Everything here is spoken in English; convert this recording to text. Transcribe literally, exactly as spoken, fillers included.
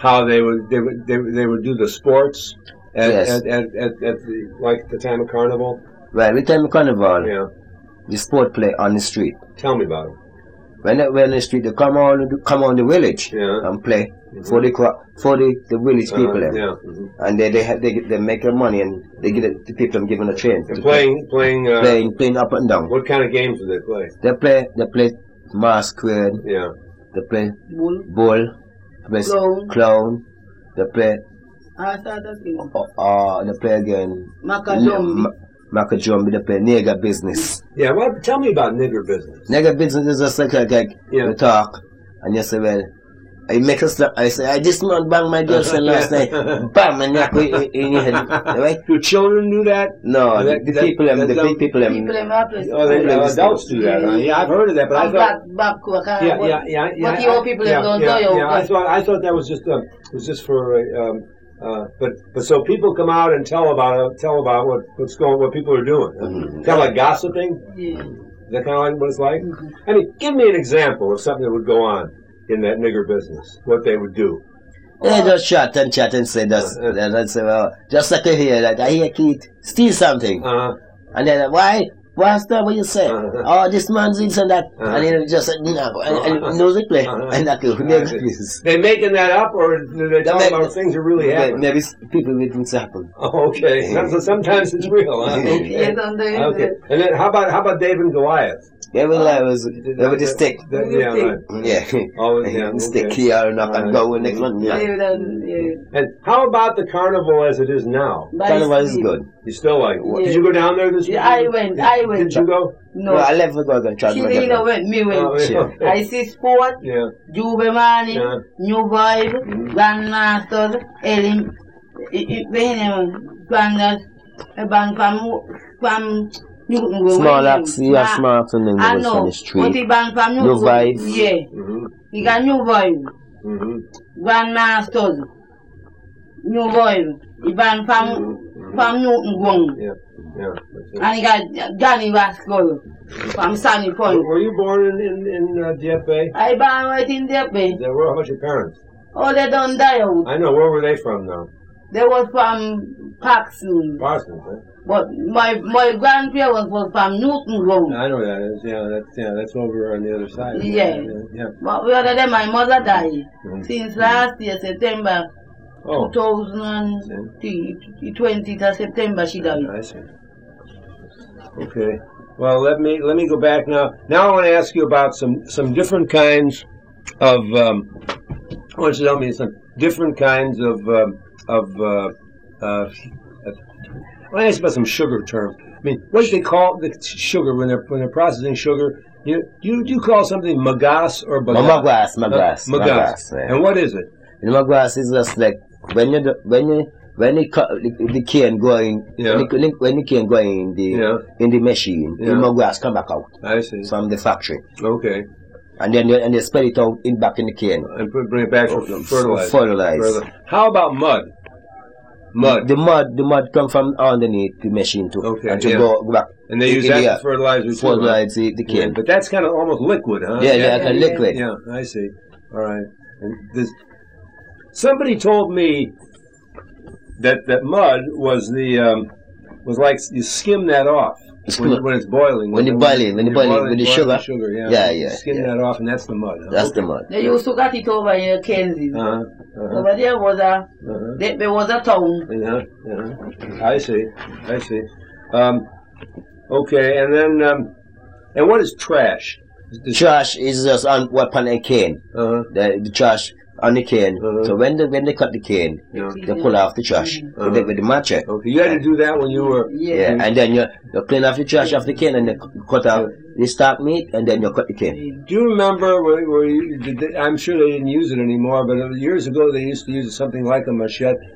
how they would they would they, would- they would do the sports at Yes. at, at, at, at the like the time of carnival. Right, we time carnival, Yeah, the sport play on the street. tell me about it. When they when the street, they come on come on the village Yeah. and play for the cro- for the, the village Uh, people. them. yeah, mhm. And they they have, they get- they make their money and they get it, the people them giving a train. And to playing playing play, uh, playing playing up and down. what kind of games do they play? They play they play masquerade. Yeah, They play Bull. bull. They play Clown. clown. They play I started thing. uh, uh they play again. Macadamia. Ma- Macadamia. They play nigger business. yeah. Well, tell me about nigger business. Nigger business is just like like, like Yeah. we talk and you say, well, I make us I say, I this man bang my girlfriend last night. Bam, and knock in, in your head. Right? Do children do that? No, Oh, the, that- the that- people, them, that the don't- big people, them, People them have to. Oh, they, Yeah. uh, adults do that. Huh? Yeah, I've heard of that, but I And thought. back, back, back, uh, Yeah, what- yeah, yeah, yeah. What the old people yeah, don't yeah, do, you yeah. I know. thought I thought that was just um, was just for uh, um, uh, but but so people come out and tell about uh, tell about what what's going what people are doing. Mhm. Kind of like gossiping. Yeah. Is that kind of like what it's like? I mean, give me an example of something that would go on in that nigger business. What they would do. they just chat and chat and say, that's, Uh, uh. and then say, well, just like I hear that, I hear Keith steal something. Uh, And then, why? What's that? What you say? Uh-huh. Oh, this man's this and that. Uh-huh. And then just, you know, and, and music play. Uh-huh. And that cool. I see. They making that up, or do they tell make- about things that really happen? Maybe people with things happen. Oh, okay. So sometimes it's real. Huh? Okay. Yes, and they- Okay. And then how about how about David and Goliath? Every life was, they with the stick. That- yeah, right. Yeah. Oh, yeah, The stick okay. here and knock and go and next one. Yeah. Yeah. They done, yeah. And how about the carnival as it is now? By Carnival is street. good. You still like it? Yeah. Did you go down there this Yeah, I went, I went. Did you go? No. Well, I left for go and try to She didn't went, me went. Oh, yeah. Sure. I see sport, Yeah. Juve Money, Yeah. New Vibe, Grandmasters, Elim, Grandmasters, a band from, from Newton. Small acts, yeah, small acts and then I on know, the street. but the band from New Newton. Vibe. Yeah, Mm-hmm. he got New Vibe, Mm-hmm. Grandmasters, New Vibe, the band from, from Newton Gwong. Yeah. Yeah. That's it. And he got Johnny Rascal from Sunny Point. Were you born in in, in uh, Dieppe? I born right in there, babe. There were how about your parents? Oh, they don't die out. I know. Where were they from now? They was from Paxton. Parsons, huh? But my my grandparents was from Newton Road. I know where that is. Yeah, that's yeah, that's over on the other side. Yeah. Yeah. yeah. But the other day my mother died. Mhm. Since last year, September Oh. two thousand twenty to September she died. I see. Okay. Well, let me let me go back now. Now I want to ask you about some some different kinds of. Um, I want you to tell me some different kinds of um, of. Uh, uh, I want to ask you about some sugar terms. I mean, what do they call the sugar when they're when they're processing sugar? You you do you call something magas or bagasse? Magass, magass, Uh, magass. Yeah. And what is it? And magass is just like when you do- when you when you cut the, the cane going Yeah. when, the, when the cane going in the Yeah. in the machine, Yeah. the magass come back out I see. from the factory, Okay. and then they, and they spread it out in back in the cane. And put, bring it back for fertilizer. Fertilize. Fertilizer. How about mud? Mud. The mud, the mud come from underneath the machine too. Okay, And to yeah. go back. And they in- use in that the- for fertilizer too. huh? fertilize the, the Yeah, cane. but that's kind of almost liquid, huh? Yeah, yeah, like a Yeah. liquid. Yeah, I see. All right. And this, somebody told me that that mud was the um, was like you skim that off when, Skim- when it's boiling. when you're boiling, when you're boiling with the boiling sugar. sugar, yeah. Yeah, You yeah, Skim yeah. that off, and that's the mud. Huh? That's okay. the mud. They used to get it over in Kenzie. Uh-huh. Uh-huh. Over there was a Uh-huh. there, there was a town. Yeah, yeah. I see. I see. Um, okay, and then um, and what is trash? The trash is just on weapon and cane. Uh-huh. The, the trash on the cane. Uh-huh. So when they when they cut the cane, Yeah. they pull off the trash Uh-huh. with, the, with the machete. Okay, you had to do that when you were. Yeah. Yeah, and then you, you clean off the trash off the cane and you cut out the stock meat and then you cut the cane. Do you remember where, where you, did they, I'm sure they didn't use it anymore, but years ago they used to use something like a machete